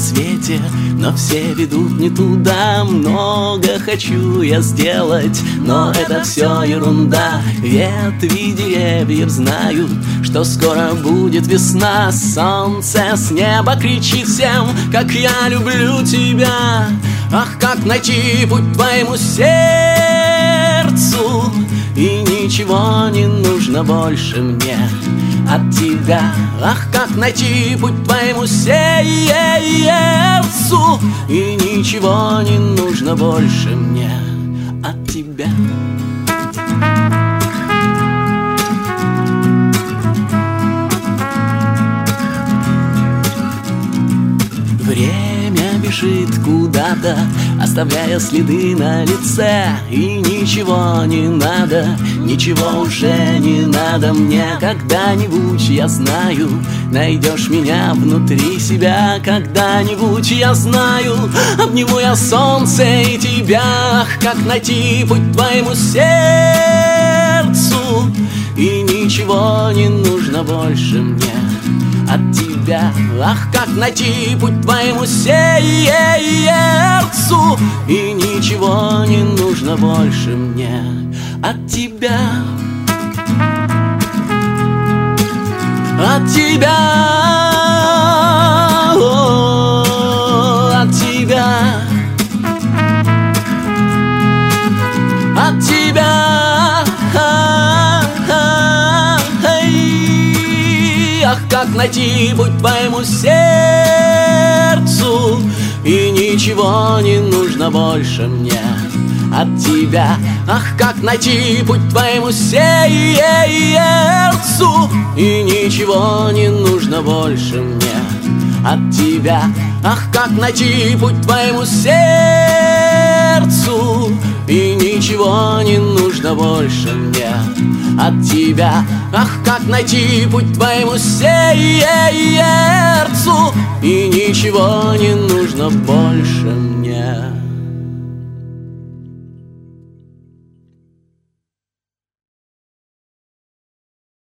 свете, но все ведут не туда. Много хочу я сделать, но это все ерунда. Ветви деревьев знают, что скоро будет весна. Солнце с неба кричит всем, как я люблю тебя. Ах, как найти путь твоему сердцу, и ничего не нужно больше мне от тебя. Ах, как найти путь твоему сердцу, и ничего не нужно больше мне от тебя. Время бежит куда-то, оставляя следы на лице. И ничего не надо, ничего уже не надо мне. Когда-нибудь, я знаю, найдешь меня внутри себя. Когда-нибудь, я знаю, обниму я солнце и тебя. Ах, как найти путь твоему сердцу, и ничего не нужно больше мне от тебя. Ах, как найти путь твоему сердцу, и ничего не нужно больше мне от тебя. От тебя, от тебя, от тебя. Ах, как найти путь твоему сердцу, и ничего не нужно больше мне от тебя. Ах, как найти путь твоему сердцу, и ничего не нужно больше мне от тебя. Ах, как найти путь твоему сердцу, и ничего не нужно больше мне от тебя. Ах, как найти путь твоему сердцу, и ничего не нужно больше мне